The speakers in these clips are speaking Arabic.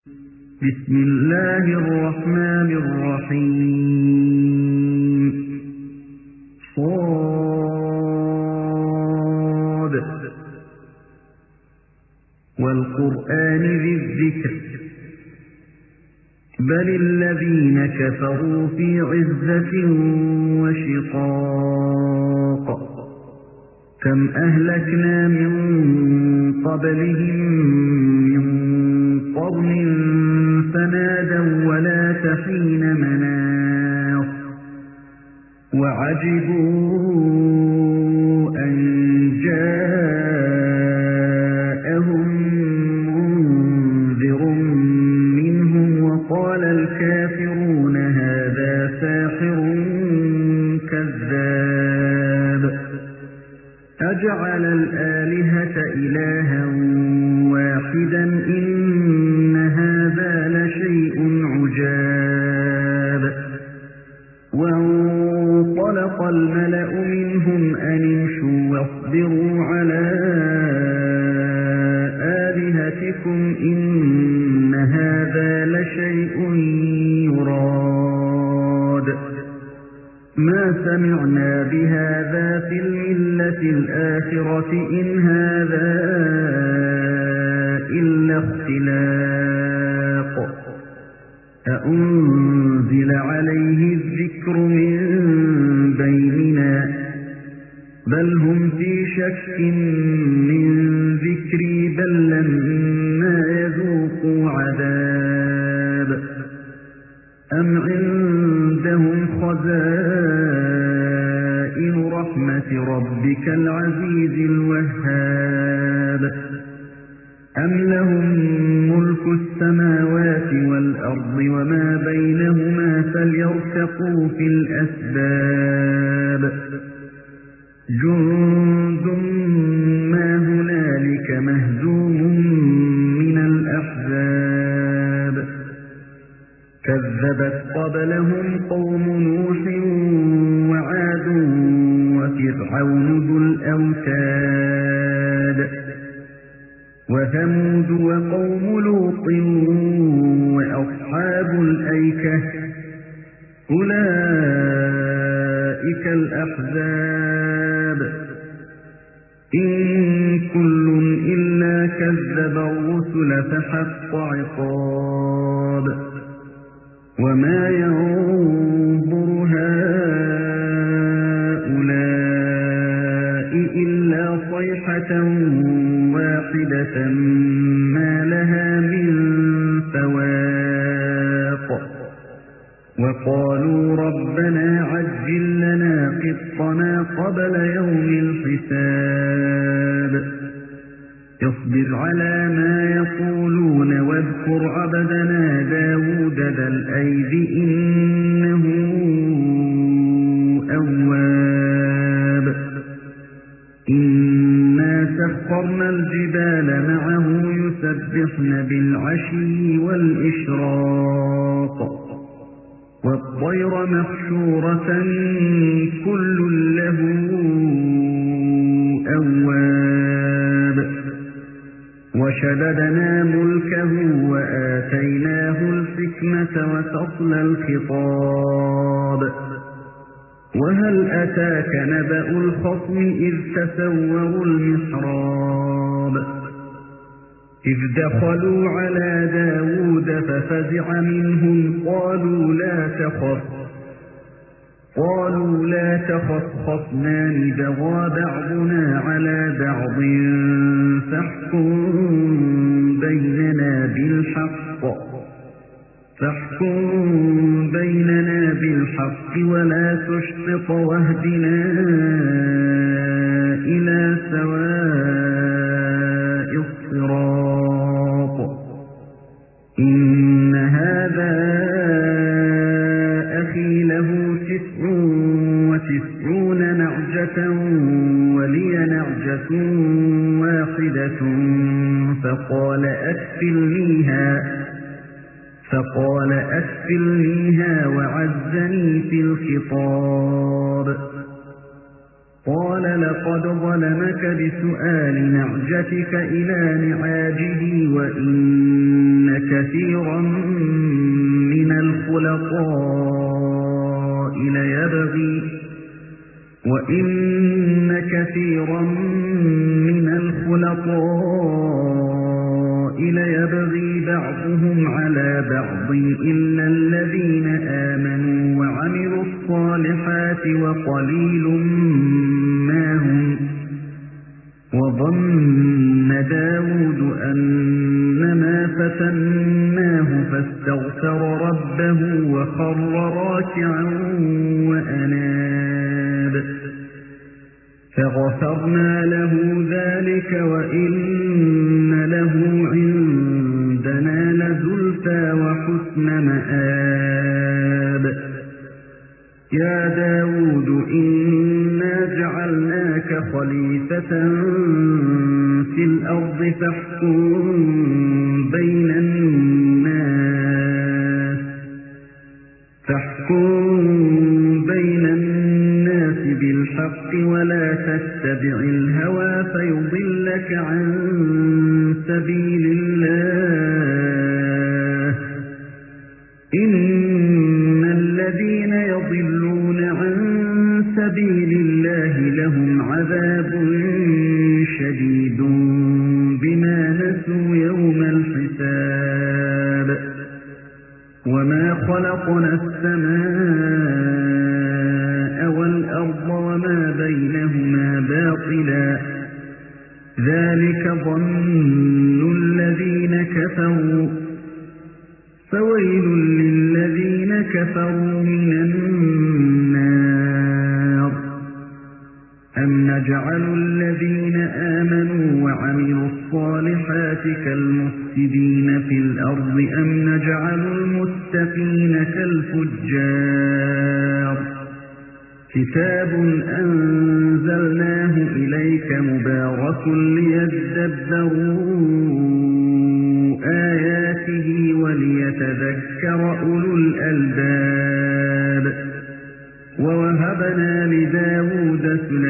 بسم الله الرحمن الرحيم صاد والقرآن ذي الذكر بل الذين كفروا في عزة وشقاق كم أهلكنا من قبلهم من قرن فنادوا ولا تحين مناص وعجبوا أن جاءهم منذر منهم وقال الكافرون هذا ساحر كذاب أجعل الآلهة إلها واحدا إن هذا لشيء عجاب وانطلق الملأ منهم أن امشوا واصبروا على آلهتكم إن هذا لشيء يراد ما سمعنا بهذا في الملة الآخرة إن هذا إلا اختلاق أأنزل عليه الذكر من بيننا بل هم في شك من ذكري بل لما يذوقوا عذاب أم عندهم خزائن رحمة ربك العزيز الوهاب أم لهم ملك السماوات والأرض وما بينهما فليرتقوا في الأسباب جند ما هنالك مهزوم من الأحزاب كذبت قبلهم قوم نوح وعاد وفرعون ذو الأوتاد وثمود وقوم لوط وأصحاب الأيكة أولئك الأحزاب إن كل إلا كذب الرسل فحق عقاب وما ينظر هؤلاء إلا صيحة واحدة ما لها من فواق وقالوا ربنا عجل لنا قطنا قبل يوم الحساب اصبر على ما يقولون واذكر عبدنا داود ذا الأيد إنه أواب إنا سخرنا الجبال معه يسبحن بالعشي والإشراق والطير محشورة كل له أواب وشددنا ملكه وآتيناه الحكمة وفصل الخطاب وهل أتاك نبأ الخصم إذ تسوروا المحراب إذ دخلوا على داود ففزع منهم قالوا لا تخف خصمان بغى بعضنا على بعض فاحكم بيننا بالحق ولا تشطط واهدنا إلى سواء الصراط إن هذا أخي له 99 نعجة ولي نعجة واحدة فقال أكفلنيها وعزني في الخطاب قال لقد ظلمك بسؤال نعجتك إلى نعاجه وإن كثيرا من الخلطاء ليبغي بعضهم على بعض إلا الذين آمنوا وعملوا الصالحات وقليل ما هم وظن داود أنما فتناه فاستغفر ربه وخر راكعا وأناب فغفرنا له ذلك وإن له عندنا لزلفى وحسن مآب يا داود إنا جعلناك خليفة في الأرض فاحكم بين الناس بالحق ولا تتبع الهوى فيضلك عن سبيل الله إن الذين يضلون عن سبيل الله لهم عذاب شديد بما نسوا يوم الحساب وما خلقنا السماء والأرض وما بينهما باطلا ذلك ظن الذين كفروا فويل للذين كفروا من النار أم نجعل الذين آمنوا وعملوا الصالحات كالمفسدين في الأرض أم نجعل المتقين كالفجار كتاب أنزلناه إليك مبارك ليدبروا آياته وليتذكر أولو الألباب ووهبنا لداود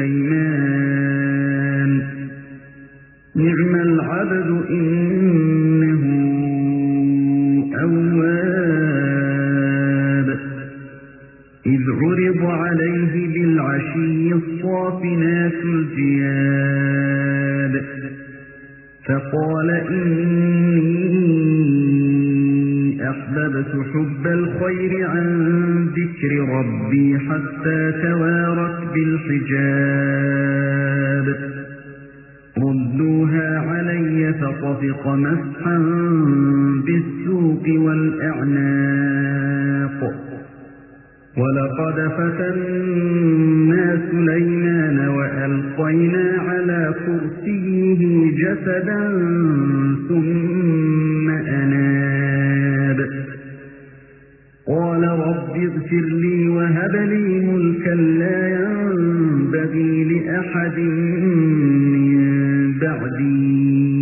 سليمان نعم العبد إنه أواب إذ عرض عليه بالعشي الصافنات الجياد فقال إني أحببت حب الخير عن ذكر ربي حتى توارت بالحجاب ردوها علي فطفق مسحا بالسوق والأعناق ولقد فتنا سليمان وألقينا على كرسيه جسدا ثم أناب قال رب اغفر لي وهب لي ملكا لا ينبغي لأحد من بعدي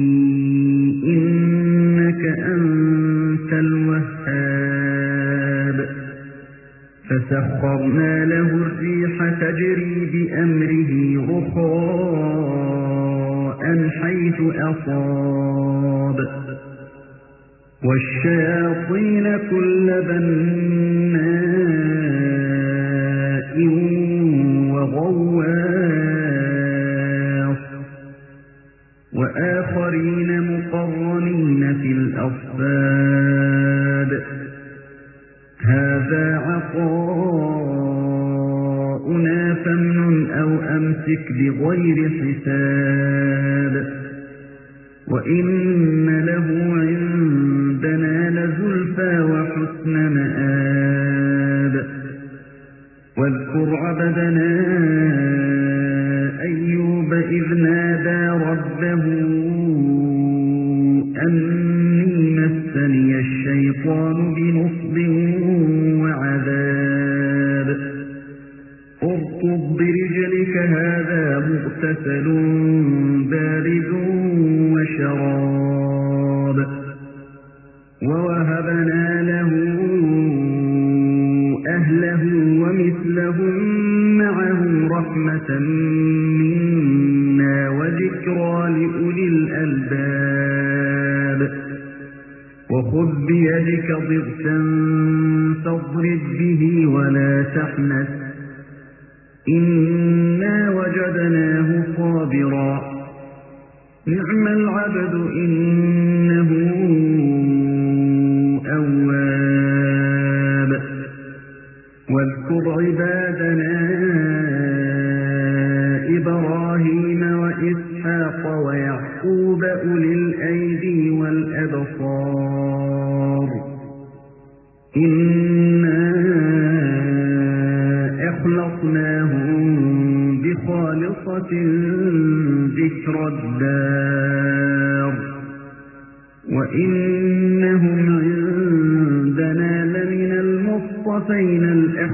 إنك أنت الوهاب فسخرنا له الريح تجري بأمره رخاء حيث أصاب والشياطين كل بناء وغواص وآخرين مقرنين في الأصفاد هذا عطاؤنا فامنن أو أمسك بغير حساب وإن له عندنا لزلفى وحسن مآب واذكر عبدنا أيوب إذ نادى ربه أني مسني الشيطان بنصب وعذاب اركض برجلك هذا مغتسل بارد وشراب ووهبنا له أهله ومثلهم معه رحمة بيدك ضغثا فاضرب به ولا تحنث إنا وجدناه صابرا نعم العبد إنه أواب واذكر عبادنا إبراهيم وإسحاق ويعقوب أولي الأيدي والأبصار إنا أخلصناهم بخالصة ذكر الدار وإنهم عندنا لمن المصطفين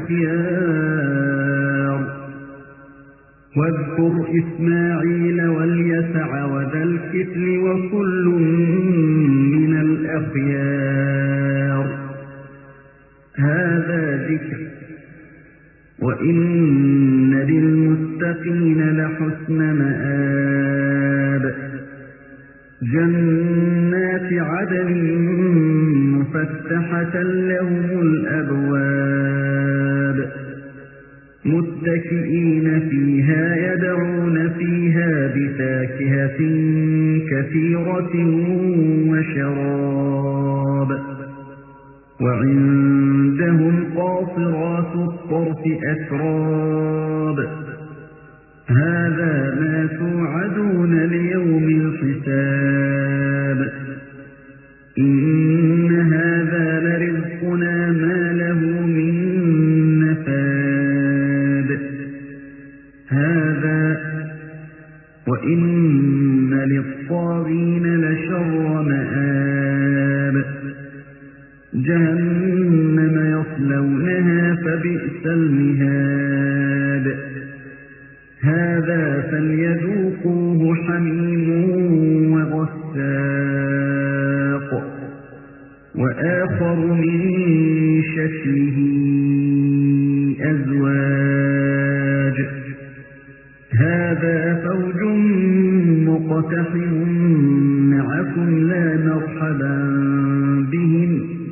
الأخيار واذكر إسماعيل واليسع وذا الكفل وكل من الأخيار هذا ذكر وإن للمتقين لحسن مآب جنات عدن مفتحة لهم الأبواب متكئين فيها يدعون فيها بفاكهة كثيرة وشراب وعندهم قاصرات الطرف أتراب هذا ما توعدون ليوم الحساب إن هذا لرزقنا ما له من نفاد هذا وإن للطاغين لشر مآب جهنم يصلونها فبئس المهاد هذا فليذوقوه حميم وغساق وآخر من شكله أزواج هذا فوج مقتحم معكم لا مرحبا بهم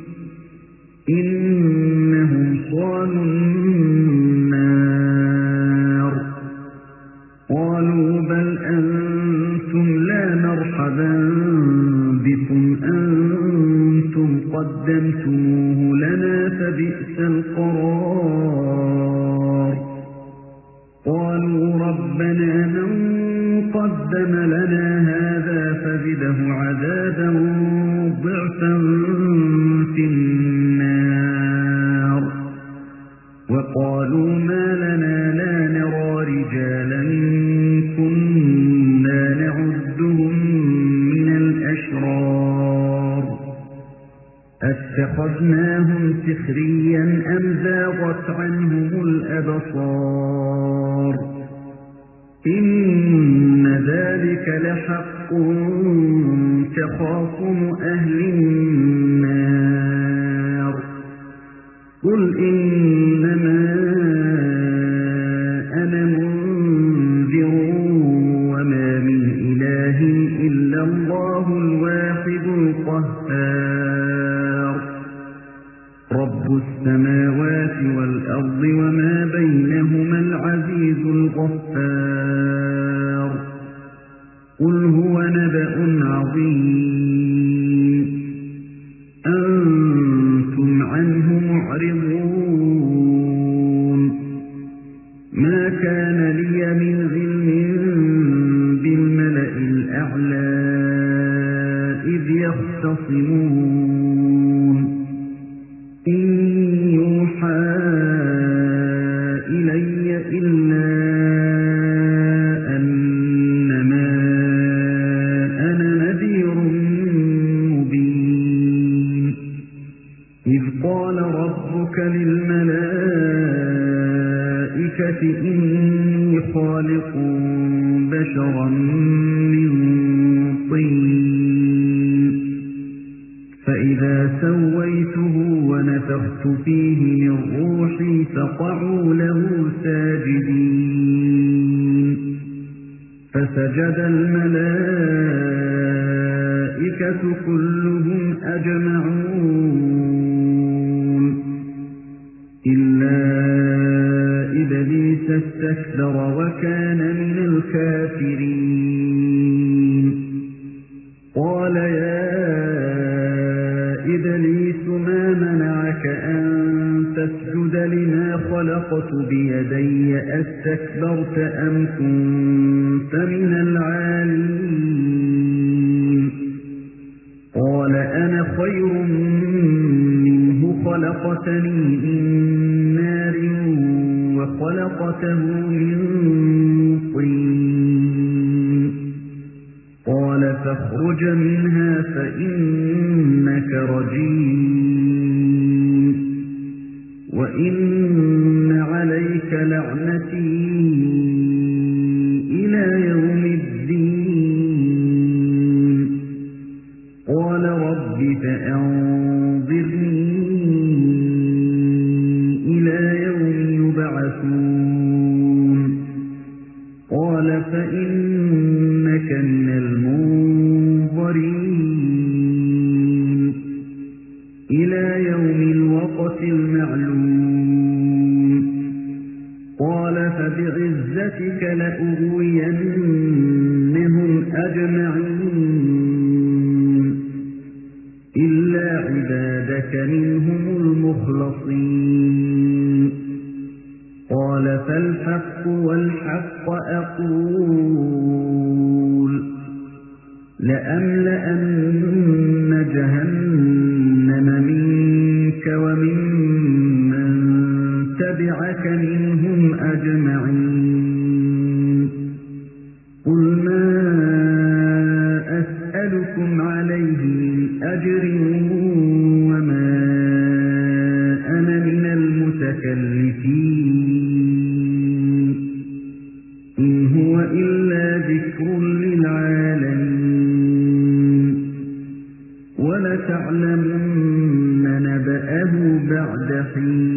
إنهم صالوا النار قالوا بل أنتم لا مرحبا بكم أنتم قدمتموه لنا فبئس القرار قالوا ربنا من قدم لنا هذا فزده عذابا ضعفا في النار وقالوا ما لنا لا نرى رجالا كنا نعدهم من الأشرار أتخذناهم سخريا أم زاغت عنهم الأبصار إن ذلك لحق تخاصم أهل النار قل إنما أنا منذر وما من إله إلا الله الواحد القهار رب السماوات والأرض وما بينهما العزيز الغفار قل هو نبأ عظيم أنتم عنه معرضون ما كان لي من علم بالملأ الأعلى إذ يختصمون إن يوحى إلي إلا أنما أنا نذير مبين إذ قال ربك للملائكة إني خالق بشرا من طين فإذا سويته ونفخت فيه من روحي فقعوا له ساجدين فسجد الملائكة كلهم أجمعون وكان من الكافرين قال يا إبليس ما منعك أن تسجد لما خلقت بيدي أستكبرت أم كنت من العالين قال أنا خير منه خلقتني من نار وخلقته من طين قال فاخرج منها فإنك رجيم وإن عليك لعنتي إلى يوم الدين قال رب فأنظرني إلى يوم يبعثون قال فإنك من المنظرين إلى يوم الوقت المعلوم قال فبعزتك لأغوينهم أجمعين إلا عبادك منهم المخلصين قال فالحق والحق أقول لأملأن جهنم منك وممن تبعك منهم أجمعين قل ما أسألكم عليه من أجر وما أنا من المتكلفين إن هو إلا ذكر للعالمين ولتعلمن نبأه بعد حين